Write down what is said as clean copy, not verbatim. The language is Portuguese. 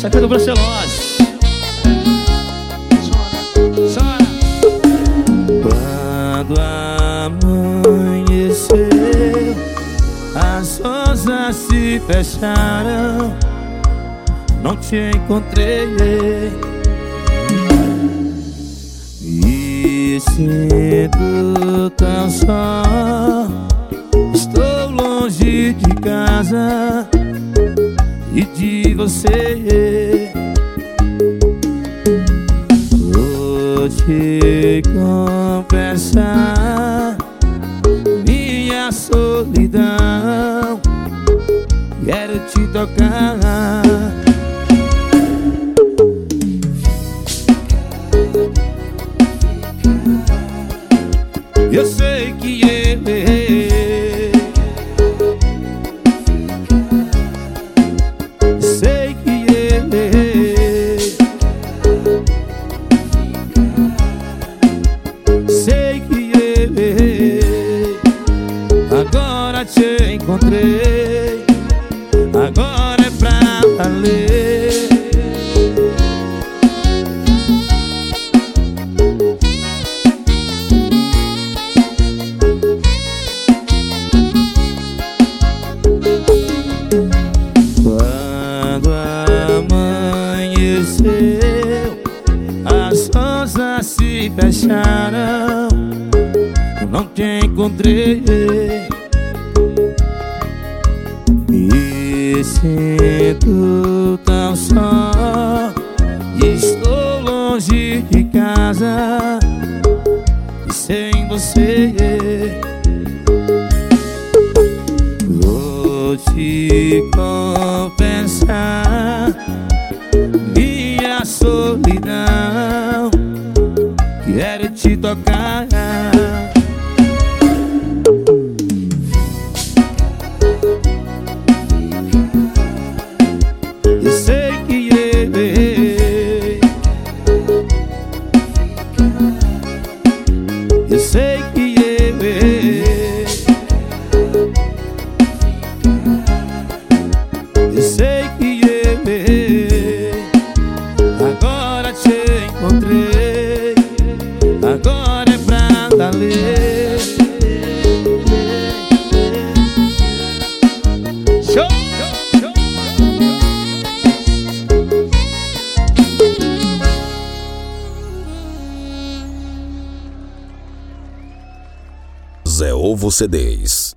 Essa aqui é do Bracelose. Chora. Quando amanheceu, as rosas se fecharam, não te encontrei. Me sinto tão só, estou longe de casa e de você. Vou te confessar minha solidão, quero te tocar. Eu sei que eu errei, sei que eu errei, sei que eu errei. Agora te encontrei, agora é pra valer. Quando amanheceu, as rosas se fecharam, não te encontrei. Me sinto tão só, estou longe de casa e sem você. Vou te confessar minha solidão, quero te tocar. Eu sei que eu errei, eu sei que eu errei, eu sei que eu errei. Agora te encontrei, agora é pra valer. Show! Zé Ovo CDs.